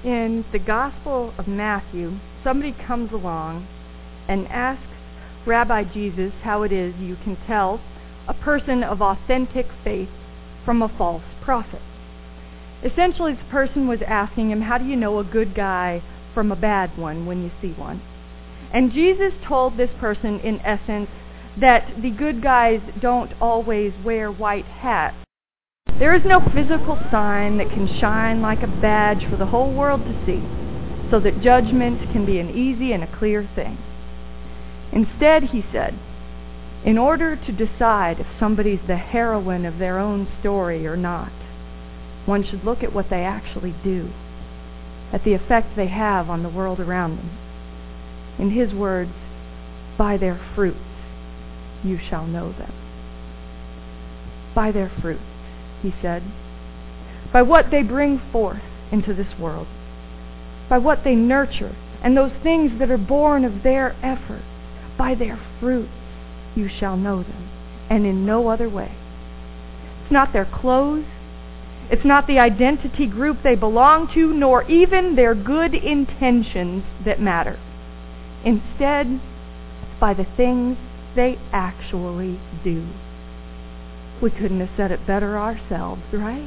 In the Gospel of Matthew, somebody comes along and asks Rabbi Jesus how it is you can tell a person of authentic faith from a false prophet. Essentially, this person was asking him, how do you know a good guy from a bad one when you see one? And Jesus told this person, in essence, that the good guys don't always wear white hats. There is no physical sign that can shine like a badge for the whole world to see, so that judgment can be an easy and a clear thing. Instead, he said, in order to decide if somebody's the heroine of their own story or not, one should look at what they actually do, at the effect they have on the world around them. In his words, by their fruits you shall know them. By their fruits, he said, by what they bring forth into this world, by what they nurture, and those things that are born of their effort, by their fruits you shall know them, and in no other way. It's not their clothes, it's not the identity group they belong to, nor even their good intentions that matter. Instead, it's by the things they actually do. We couldn't have said it better ourselves, right?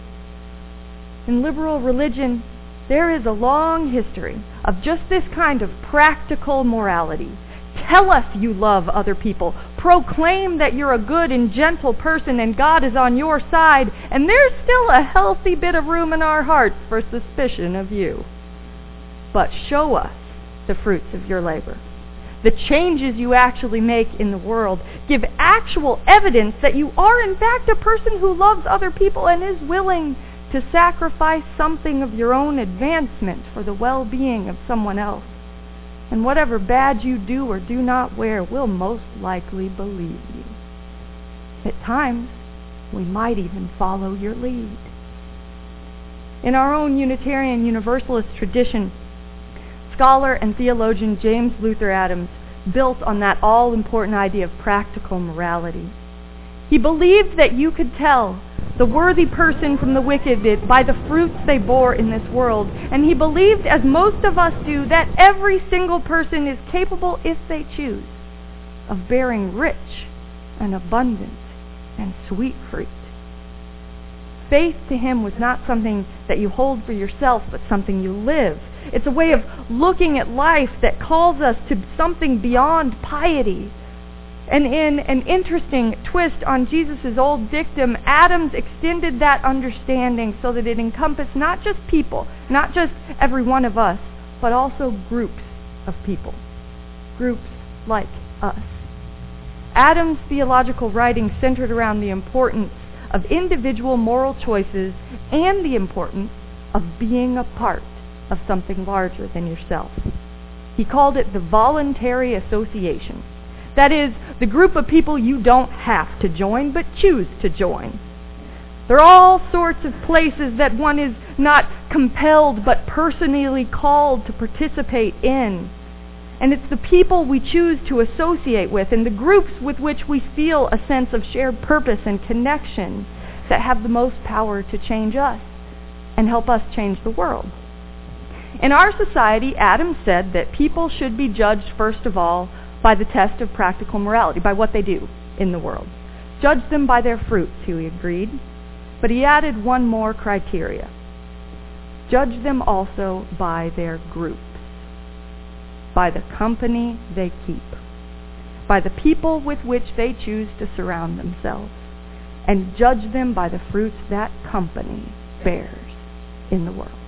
In liberal religion, there is a long history of just this kind of practical morality. Tell us you love other people. Proclaim that you're a good and gentle person and God is on your side, and there's still a healthy bit of room in our hearts for suspicion of you. But show us the fruits of your labor. The changes you actually make in the world give actual evidence that you are in fact a person who loves other people and is willing to sacrifice something of your own advancement for the well-being of someone else. And whatever badge you do or do not wear will most likely believe you. At times, we might even follow your lead. In our own Unitarian Universalist tradition, scholar and theologian James Luther Adams built on that all-important idea of practical morality. He believed that you could tell the worthy person from the wicked by the fruits they bore in this world, and he believed, as most of us do, that every single person is capable, if they choose, of bearing rich and abundant and sweet fruit. Faith to him was not something that you hold for yourself, but something you live. It's a way of looking at life that calls us to something beyond piety. And in an interesting twist on Jesus' old dictum, Adams extended that understanding so that it encompassed not just people, not just every one of us, but also groups of people. Groups like us. Adams' theological writing centered around the importance of individual moral choices and the importance of being a part of something larger than yourself. He called it the voluntary association. That is, the group of people you don't have to join, but choose to join. There are all sorts of places that one is not compelled, but personally called to participate in. And it's the people we choose to associate with and the groups with which we feel a sense of shared purpose and connection that have the most power to change us and help us change the world. In our society, Adams said that people should be judged, first of all, by the test of practical morality, by what they do in the world. Judge them by their fruits, he agreed. But he added one more criteria. Judge them also by their groups, by the company they keep, by the people with which they choose to surround themselves, and judge them by the fruits that company bears in the world.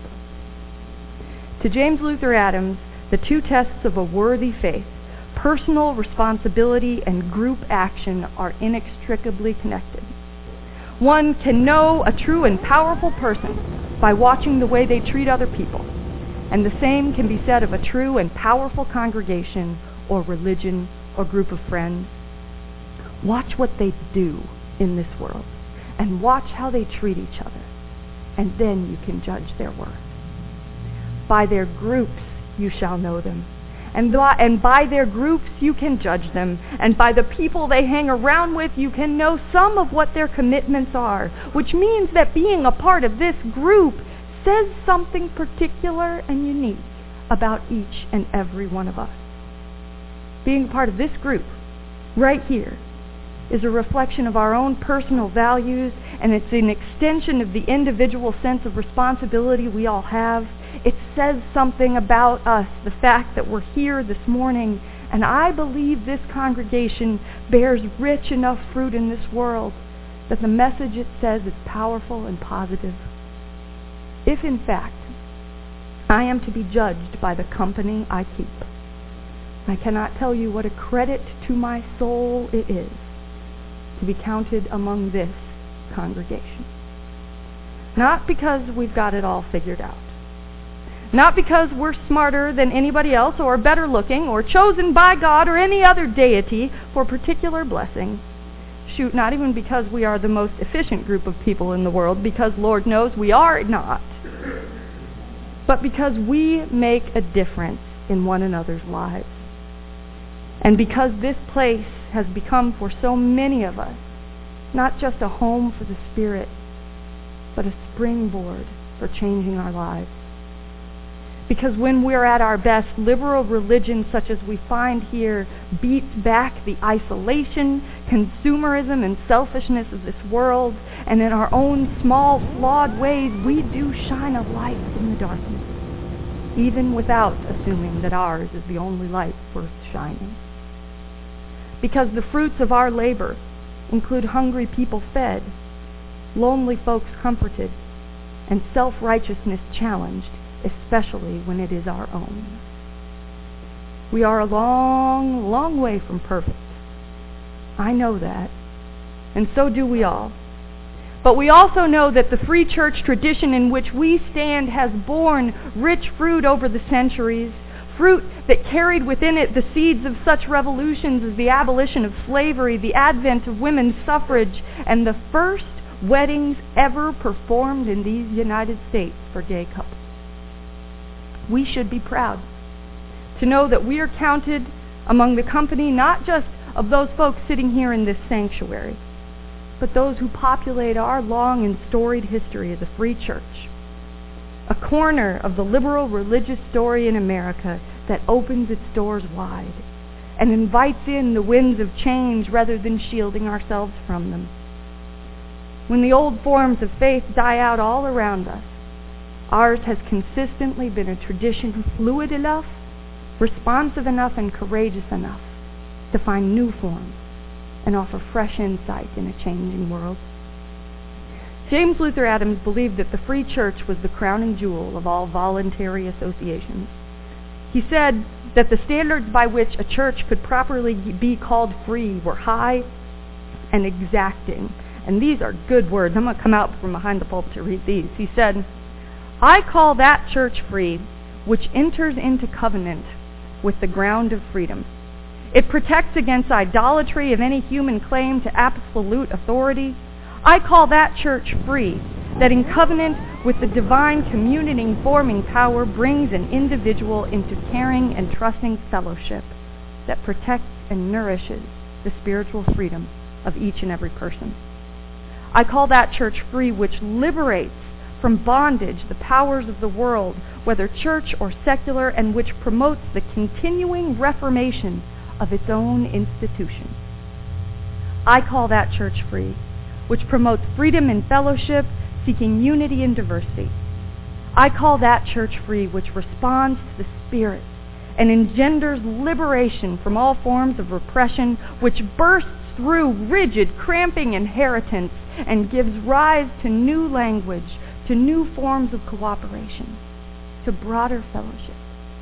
To James Luther Adams, the two tests of a worthy faith, personal responsibility and group action, are inextricably connected. One can know a true and powerful person by watching the way they treat other people, and the same can be said of a true and powerful congregation or religion or group of friends. Watch what they do in this world, and watch how they treat each other, and then you can judge their worth. By their groups you shall know them, and by their groups you can judge them, and by the people they hang around with you can know some of what their commitments are, which means that being a part of this group says something particular and unique about each and every one of us. Being part of this group, right here, is a reflection of our own personal values, and it's an extension of the individual sense of responsibility we all have. It says something about us, the fact that we're here this morning, and I believe this congregation bears rich enough fruit in this world that the message it says is powerful and positive. If, in fact, I am to be judged by the company I keep, I cannot tell you what a credit to my soul it is to be counted among this congregation. Not because we've got it all figured out. Not because we're smarter than anybody else or better looking or chosen by God or any other deity for particular blessing. Shoot, not even because we are the most efficient group of people in the world, because Lord knows we are not. But because we make a difference in one another's lives. And because this place has become for so many of us not just a home for the Spirit, but a springboard for changing our lives. Because when we're at our best, liberal religion such as we find here beats back the isolation, consumerism, and selfishness of this world, and in our own small, flawed ways, we do shine a light in the darkness, even without assuming that ours is the only light worth shining. Because the fruits of our labor include hungry people fed, lonely folks comforted, and self-righteousness challenged, especially when it is our own. We are a long, long way from perfect. I know that, and so do we all. But we also know that the free church tradition in which we stand has borne rich fruit over the centuries, fruit that carried within it the seeds of such revolutions as the abolition of slavery, the advent of women's suffrage, and the first weddings ever performed in these United States for gay couples. We should be proud to know that we are counted among the company not just of those folks sitting here in this sanctuary, but those who populate our long and storied history as a free church, a corner of the liberal religious story in America that opens its doors wide and invites in the winds of change rather than shielding ourselves from them. When the old forms of faith die out all around us, ours has consistently been a tradition fluid enough, responsive enough, and courageous enough to find new forms and offer fresh insight in a changing world. James Luther Adams believed that the free church was the crowning jewel of all voluntary associations. He said that the standards by which a church could properly be called free were high and exacting. And these are good words. I'm going to come out from behind the pulpit to read these. He said, "I call that church free which enters into covenant with the ground of freedom. It protects against idolatry of any human claim to absolute authority. I call that church free that in covenant with the divine community-forming power brings an individual into caring and trusting fellowship that protects and nourishes the spiritual freedom of each and every person. I call that church free which liberates from bondage the powers of the world, whether church or secular, and which promotes the continuing reformation of its own institutions. I call that church free which promotes freedom and fellowship, seeking unity and diversity. I call that church free which responds to the Spirit and engenders liberation from all forms of repression, which bursts through rigid, cramping inheritance and gives rise to new language, to new forms of cooperation, to broader fellowship.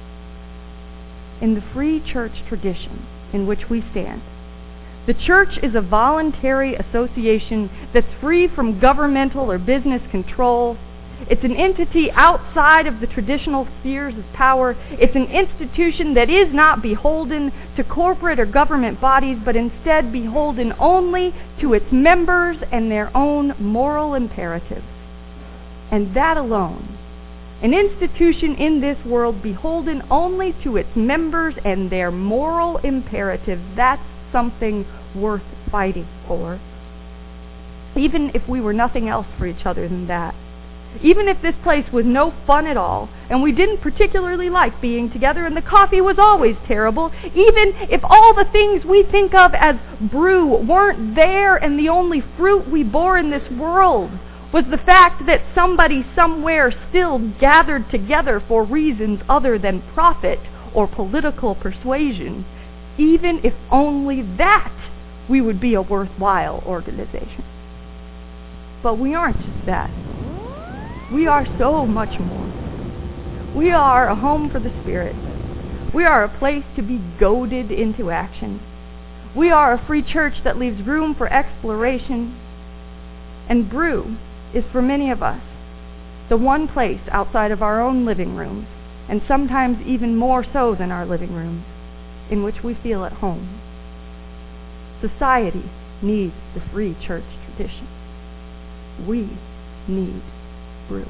In the free church tradition in which we stand, the church is a voluntary association that's free from governmental or business control. It's an entity outside of the traditional spheres of power. It's an institution that is not beholden to corporate or government bodies, but instead beholden only to its members and their own moral imperatives. And that alone, an institution in this world beholden only to its members and their moral imperatives, that's something worth fighting for. Even if we were nothing else for each other than that, Even if this place was no fun at all, and we didn't particularly like being together, and the coffee was always terrible, even if all the things we think of as brew weren't there, and the only fruit we bore in this world was the fact that somebody somewhere still gathered together for reasons other than profit or political persuasion, even if only that, we would be a worthwhile organization. But we aren't just that. We are so much more. We are a home for the Spirit. We are a place to be goaded into action. We are a free church that leaves room for exploration. And Brew is, for many of us, the one place outside of our own living rooms, and sometimes even more so than our living rooms, in which we feel at home. Society needs the free church tradition. We need Brew.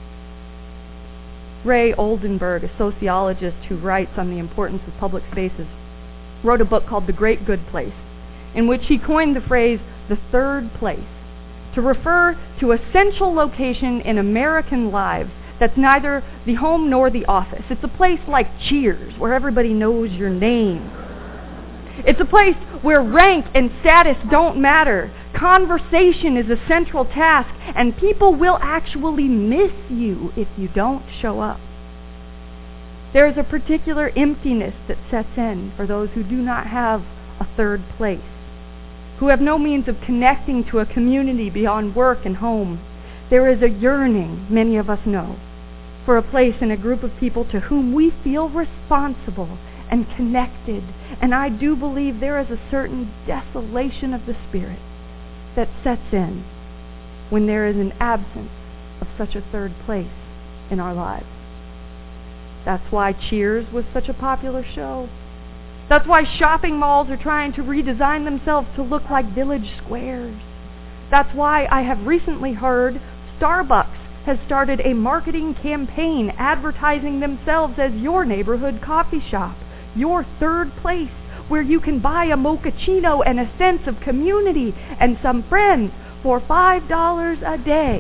Ray Oldenburg, a sociologist who writes on the importance of public spaces, wrote a book called The Great Good Place, in which he coined the phrase, the third place, to refer to a central location in American lives that's neither the home nor the office. It's a place like Cheers, where everybody knows your name. It's a place where rank and status don't matter. Conversation is a central task, and people will actually miss you if you don't show up. There is a particular emptiness that sets in for those who do not have a third place, who have no means of connecting to a community beyond work and home. There is a yearning, many of us know, for a place in a group of people to whom we feel responsible and connected. And I do believe there is a certain desolation of the spirit that sets in when there is an absence of such a third place in our lives. That's why Cheers was such a popular show. That's why shopping malls are trying to redesign themselves to look like village squares. That's why I have recently heard Starbucks has started a marketing campaign advertising themselves as your neighborhood coffee shop, your third place where you can buy a mochaccino and a sense of community and some friends for $5 a day.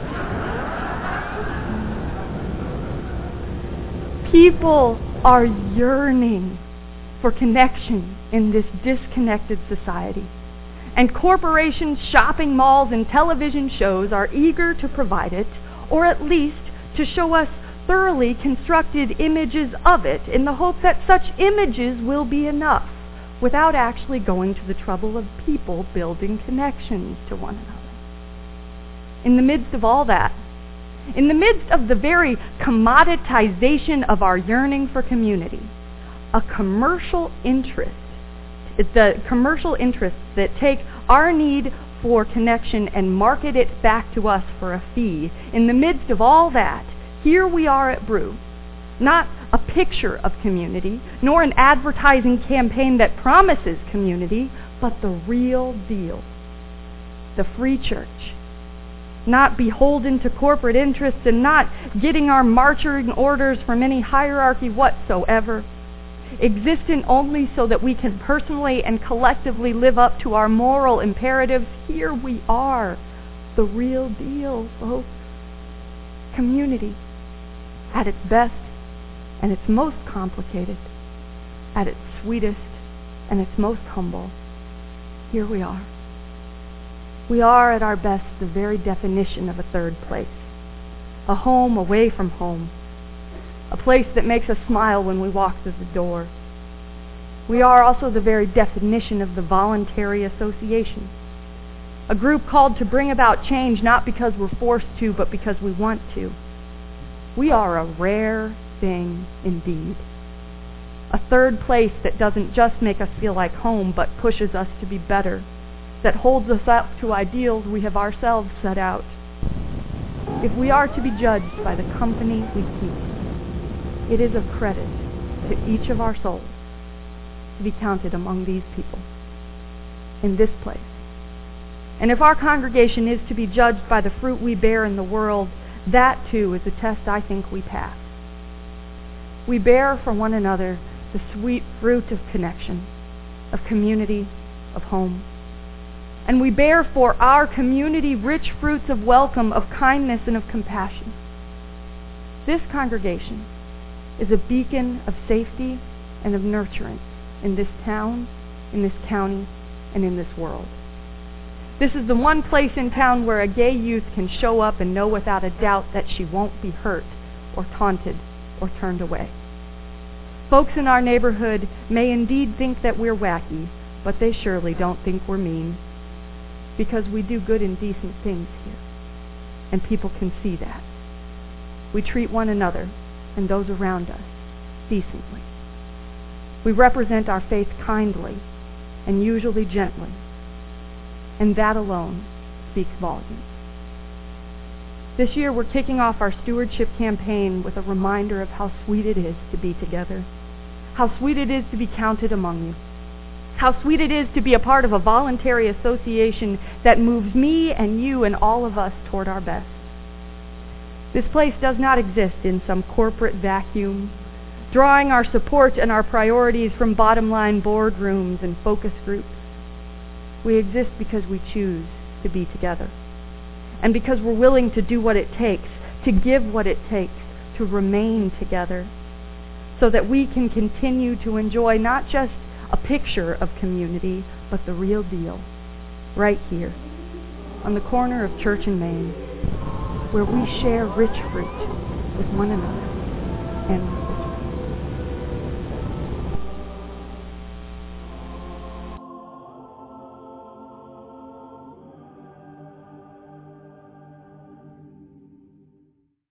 People are yearning for connection in this disconnected society. And corporations, shopping malls, and television shows are eager to provide it, or at least to show us thoroughly constructed images of it in the hope that such images will be enough, without actually going to the trouble of people building connections to one another. In the midst of all that, in the midst of the very commoditization of our yearning for community, the commercial interests that take our need for connection and market it back to us for a fee, in the midst of all that, here we are at Brew, not a picture of community, nor an advertising campaign that promises community, but the real deal, the free church, not beholden to corporate interests and not getting our marching orders from any hierarchy whatsoever, existent only so that we can personally and collectively live up to our moral imperatives. Here we are, the real deal, folks. Community, at its best and its most complicated, at its sweetest and its most humble. Here we are. We are at our best the very definition of a third place, a home away from home, a place that makes us smile when we walk through the door. We are also the very definition of the voluntary association, a group called to bring about change not because we're forced to, but because we want to. We are a rare thing indeed, a third place that doesn't just make us feel like home, but pushes us to be better, that holds us up to ideals we have ourselves set out. If we are to be judged by the company we keep, it is a credit to each of our souls to be counted among these people in this place. And if our congregation is to be judged by the fruit we bear in the world, that too is a test I think we pass. We bear for one another the sweet fruit of connection, of community, of home. and we bear for our community rich fruits of welcome, of kindness, and of compassion. This congregation is a beacon of safety and of nurturance in this town, in this county, and in this world. This is the one place in town where a gay youth can show up and know without a doubt that she won't be hurt or taunted or turned away. Folks in our neighborhood may indeed think that we're wacky, but they surely don't think we're mean, because we do good and decent things here, and people can see that. We treat one another and those around us decently. We represent our faith kindly and usually gently, and that alone speaks volumes. This year we're kicking off our stewardship campaign with a reminder of how sweet it is to be together, how sweet it is to be counted among you, how sweet it is to be a part of a voluntary association that moves me and you and all of us toward our best. This place does not exist in some corporate vacuum, drawing our support and our priorities from bottom-line boardrooms and focus groups. We exist because we choose to be together, and because we're willing to do what it takes, to give what it takes, to remain together, so that we can continue to enjoy not just a picture of community, but the real deal, right here, on the corner of Church and Main, where we share rich fruit with one another and